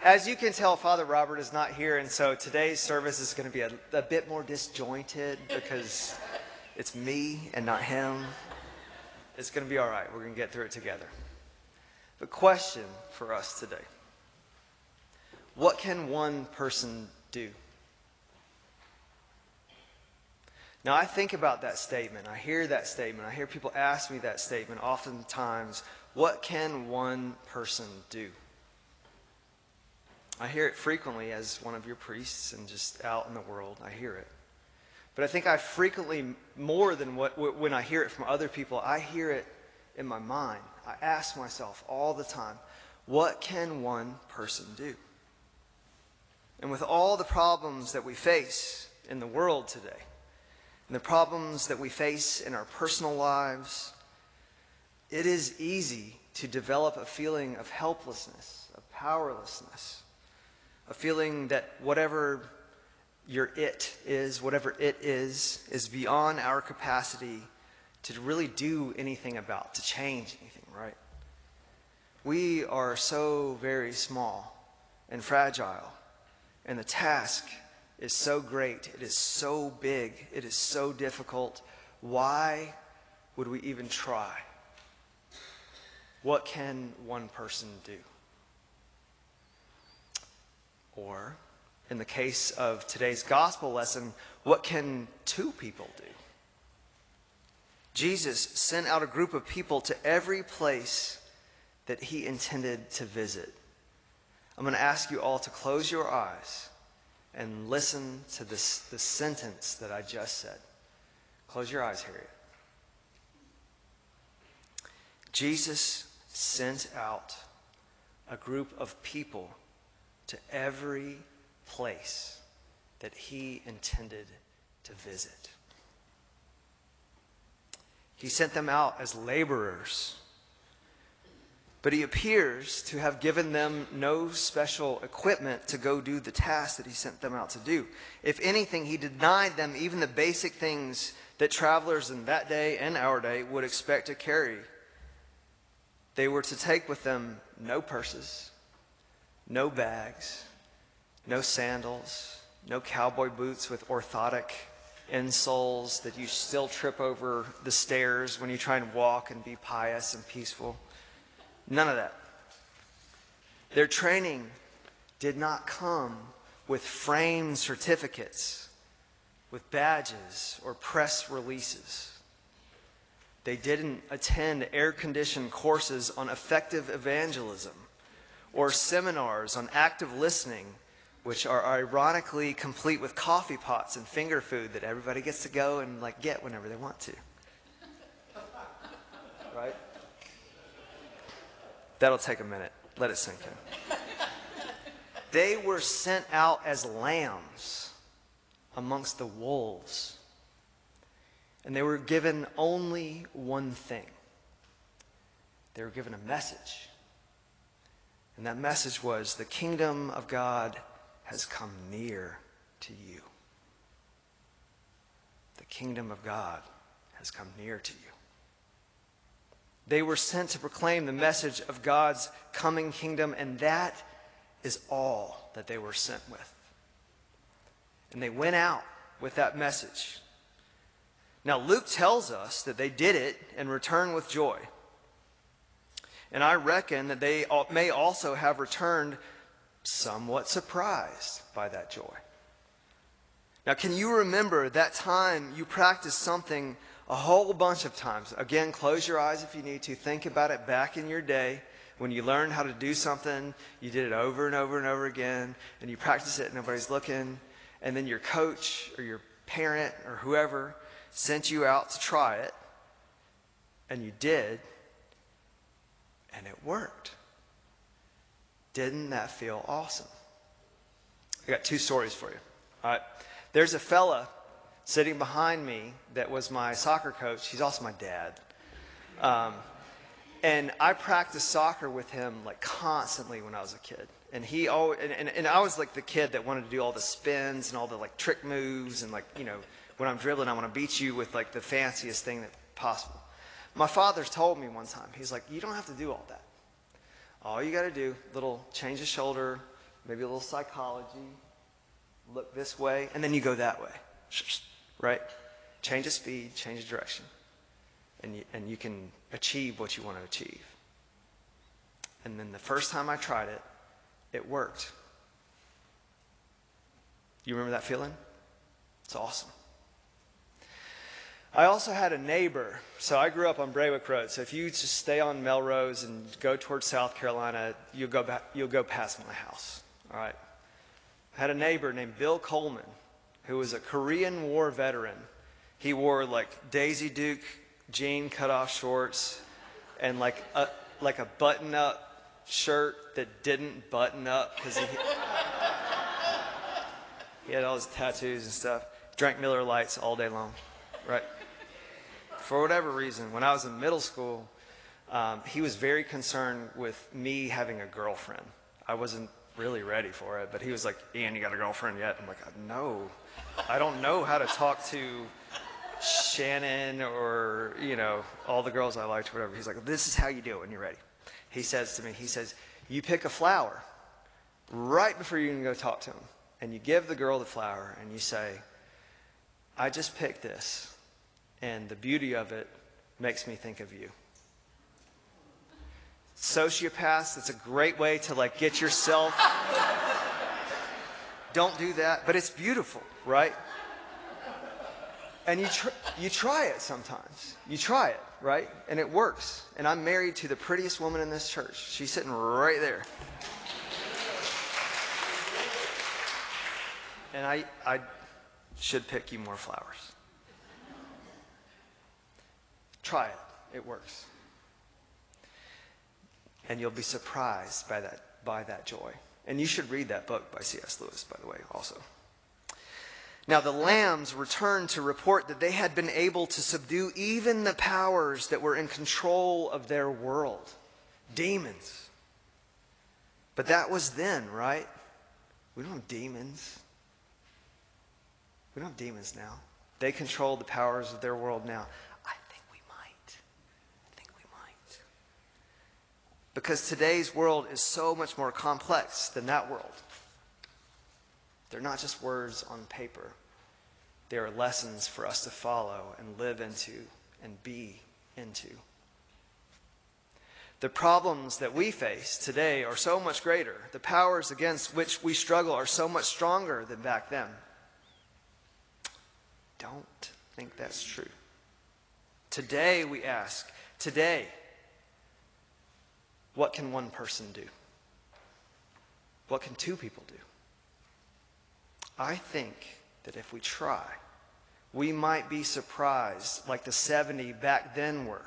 As you can tell, Father Robert is not here, and so today's service is going to be a bit more disjointed because it's me and not him. It's going to be all right. We're going to get through it together. The question for us today: what can one person do? Now, I think about that statement. I hear that statement. I hear people ask me that statement oftentimes. What can one person do? I hear it frequently as one of your priests and just out in the world. I hear it. But I think I frequently, more than when I hear it from other people, I hear it in my mind. I ask myself all the time, what can one person do? And with all the problems that we face in the world today, and the problems that we face in our personal lives, it is easy to develop a feeling of helplessness, of powerlessness, a feeling that whatever whatever it is beyond our capacity to really do anything about, to change anything, right? We are so very small and fragile, and the task is so great, it is so big, it is so difficult. Why would we even try? What can one person do? Or, in the case of today's gospel lesson, what can two people do? Jesus sent out a group of people to every place that he intended to visit. I'm going to ask you all to close your eyes and listen to the sentence that I just said. Close your eyes, Harriet. Jesus sent out a group of people to every place that he intended to visit. He sent them out as laborers, but he appears to have given them no special equipment to go do the task that he sent them out to do. If anything, he denied them even the basic things that travelers in that day and our day would expect to carry. They were to take with them no purses, no bags, no sandals, no cowboy boots with orthotic insoles that you still trip over the stairs when you try and walk and be pious and peaceful. None of that. Their training did not come with framed certificates, with badges or press releases. They didn't attend air-conditioned courses on effective evangelism or seminars on active listening, which are ironically complete with coffee pots and finger food that everybody gets to go and get whenever they want to. Right? That'll take a minute. Let it sink in. They were sent out as lambs amongst the wolves. And they were given only one thing. They were given a message. And that message was, the kingdom of God has come near to you. The kingdom of God has come near to you. They were sent to proclaim the message of God's coming kingdom, and that is all that they were sent with. And they went out with that message. Now, Luke tells us that they did it and returned with joy. And I reckon that they may also have returned somewhat surprised by that joy. Now, can you remember that time you practiced something a whole bunch of times? Again, close your eyes if you need to. Think about it back in your day when you learned how to do something. You did it over and over and over again, and you practice it and nobody's looking. And then your coach or your parent or whoever sent you out to try it, and you did, and it worked. Didn't that feel awesome? I got two stories for you. All right. There's a fella sitting behind me that was my soccer coach. He's also my dad. And I practiced soccer with him constantly when I was a kid. And he always, and I was the kid that wanted to do all the spins and all the trick moves, and when I'm dribbling, I want to beat you with the fanciest thing that's possible. My father's told me one time, he's like, you don't have to do all that. All you got to do, little change of shoulder, maybe a little psychology, look this way, and then you go that way, right? Change the speed, change the direction, and you can achieve what you want to achieve. And then the first time I tried it, it worked. You remember that feeling? It's awesome. I also had a neighbor. So I grew up on Braywick Road. So if you just stay on Melrose and go towards South Carolina, you'll go past my house. All right. I had a neighbor named Bill Coleman, who was a Korean War veteran. He wore like Daisy Duke jean cutoff shorts and like a button-up shirt that didn't button up because he had all his tattoos and stuff. Drank Miller Lights all day long, right? For whatever reason, when I was in middle school, he was very concerned with me having a girlfriend. I wasn't really ready for it, but he was like, "Ian, you got a girlfriend yet?" I'm like, "No, I don't know how to talk to Shannon or, all the girls I liked or whatever." He's like, "This is how you do it when you're ready." He says to me, "You pick a flower right before you can go talk to him, and you give the girl the flower, and you say, 'I just picked this, and the beauty of it makes me think of you.'" Sociopaths, it's a great way to get yourself. Don't do that, but it's beautiful, right? And you try it sometimes. You try it, right? And it works. And I'm married to the prettiest woman in this church. She's sitting right there. And I should pick you more flowers. Try it. It works. And you'll be surprised by that joy. And you should read that book by C.S. Lewis, by the way, also. Now the lambs returned to report that they had been able to subdue even the powers that were in control of their world. Demons. But that was then, right? We don't have demons. We don't have demons now. They control the powers of their world now. I think we might. Because today's world is so much more complex than that world. They're not just words on paper. They are lessons for us to follow and live into and be into. The problems that we face today are so much greater. The powers against which we struggle are so much stronger than back then. Don't think that's true. Today we ask, what can one person do? What can two people do? I think that if we try, we might be surprised like the 70 back then were.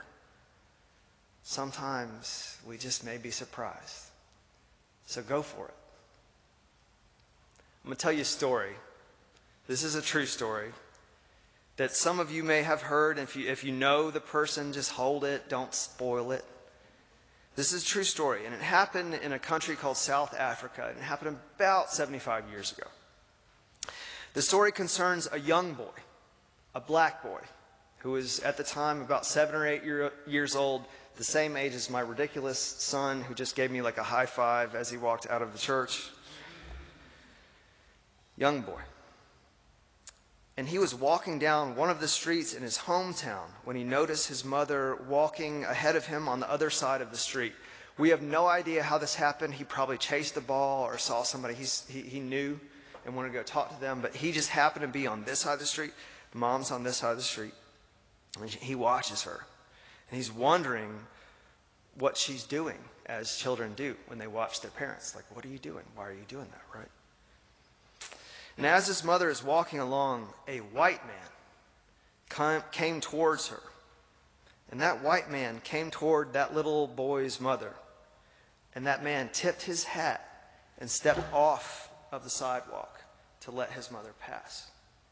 Sometimes we just may be surprised. So go for it. I'm going to tell you a story. This is a true story that some of you may have heard. If you know the person, just hold it. Don't spoil it. This is a true story, and it happened in a country called South Africa. And it happened about 75 years ago. The story concerns a young boy, a black boy, who was at the time about 7 or 8 years old, the same age as my ridiculous son, who just gave me like a high five as he walked out of the church. Young boy. And he was walking down one of the streets in his hometown when he noticed his mother walking ahead of him on the other side of the street. We have no idea how this happened. He probably chased the ball or saw somebody he knew and wanted to go talk to them. But he just happened to be on this side of the street. Mom's on this side of the street. And he watches her. And he's wondering what she's doing, as children do when they watch their parents. Like, what are you doing? Why are you doing that, right? And as his mother is walking along, a white man came towards her. And that white man came toward that little boy's mother. And that man tipped his hat and stepped off of the sidewalk to let his mother pass.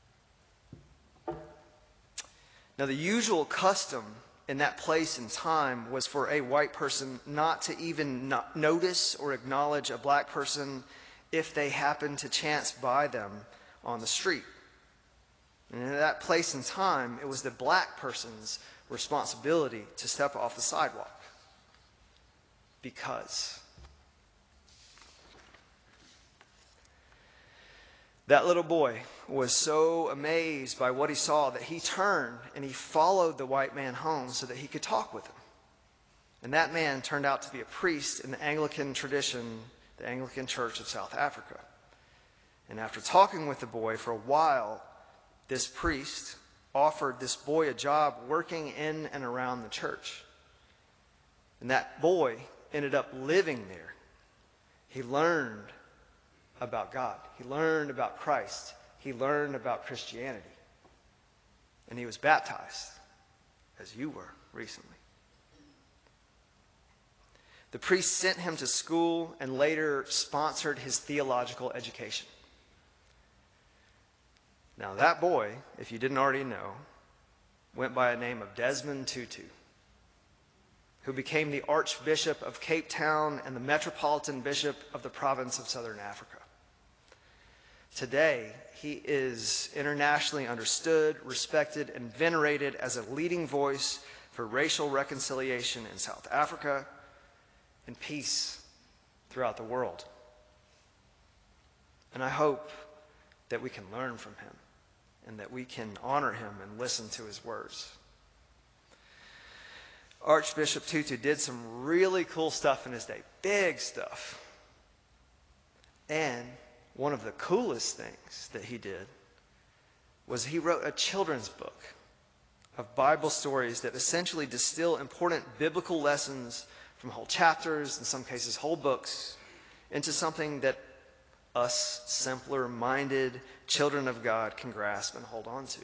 Now, the usual custom in that place and time was for a white person not to even notice or acknowledge a black person if they happened to chance by them on the street. And in that place and time, it was the black person's responsibility to step off the sidewalk. Because That little boy was so amazed by what he saw that he turned and he followed the white man home so that he could talk with him. And that man turned out to be a priest in the Anglican tradition, the Anglican Church of South Africa. And after talking with the boy for a while, this priest offered this boy a job working in and around the church. And that boy ended up living there. He learned about God. He learned about Christ. He learned about Christianity. And he was baptized, as you were recently. The priest sent him to school and later sponsored his theological education. Now that boy, if you didn't already know, went by a name of Desmond Tutu, who became the Archbishop of Cape Town and the Metropolitan Bishop of the province of Southern Africa. Today, he is internationally understood, respected, and venerated as a leading voice for racial reconciliation in South Africa and peace throughout the world. And I hope that we can learn from him and that we can honor him and listen to his words. Archbishop Tutu did some really cool stuff in his day, big stuff. And one of the coolest things that he did was he wrote a children's book of Bible stories that essentially distill important biblical lessons from whole chapters, in some cases whole books, into something that us simpler-minded children of God can grasp and hold on to.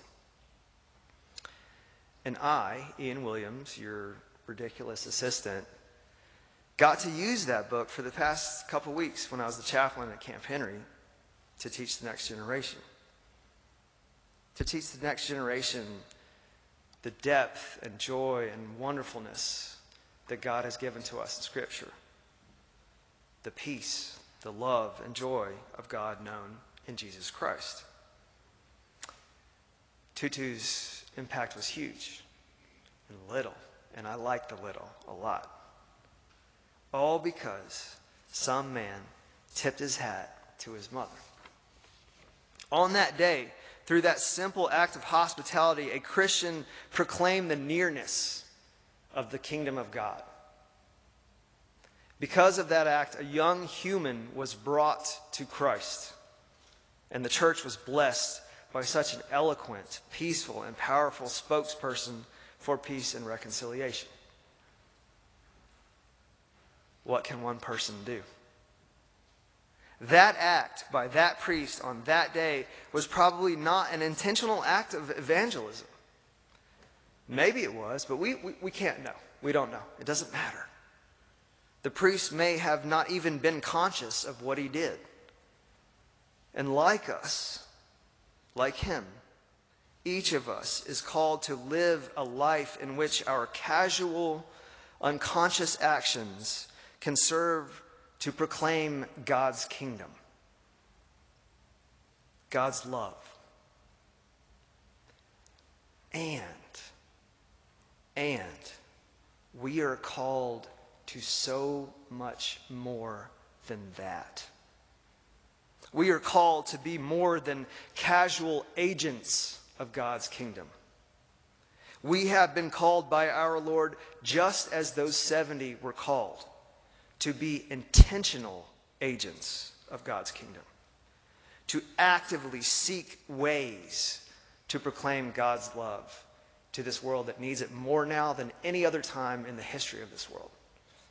And I, Ian Williams, your ridiculous assistant, got to use that book for the past couple weeks when I was the chaplain at Camp Henry to teach the next generation. To teach the next generation the depth and joy and wonderfulness that God has given to us in Scripture. The peace, the love, and joy of God known in Jesus Christ. Tutu's impact was huge and little, and I like the little a lot. All because some man tipped his hat to his mother. On that day, through that simple act of hospitality, a Christian proclaimed the nearness of the kingdom of God. Because of that act, a young human was brought to Christ, and the church was blessed by such an eloquent, peaceful, and powerful spokesperson for peace and reconciliation. What can one person do? That act by that priest on that day was probably not an intentional act of evangelism. Maybe it was, but we can't know. We don't know. It doesn't matter. The priest may have not even been conscious of what he did. And like us, like him, each of us is called to live a life in which our casual, unconscious actions can serve to proclaim God's kingdom, God's love. And we are called to so much more than that. We are called to be more than casual agents of God's kingdom. We have been called by our Lord, just as those 70 were called, to be intentional agents of God's kingdom, to actively seek ways to proclaim God's love to this world that needs it more now than any other time in the history of this world.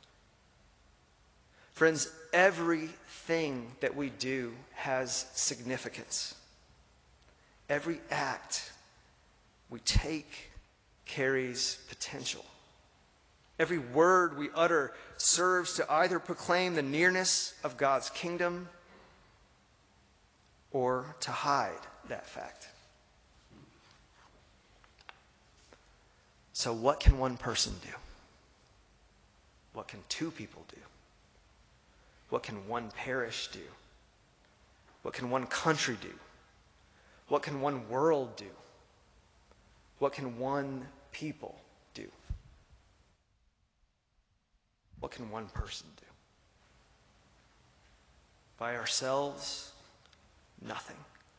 Friends, everything that we do has significance. Every act we take carries potential. Every word we utter serves to either proclaim the nearness of God's kingdom or to hide that fact. So what can one person do? What can two people do? What can one parish do? What can one country do? What can one world do? What can one people do? What can one person do? By ourselves, nothing.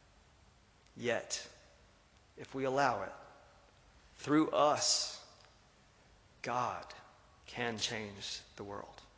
Yet, if we allow it, through us, God can change the world.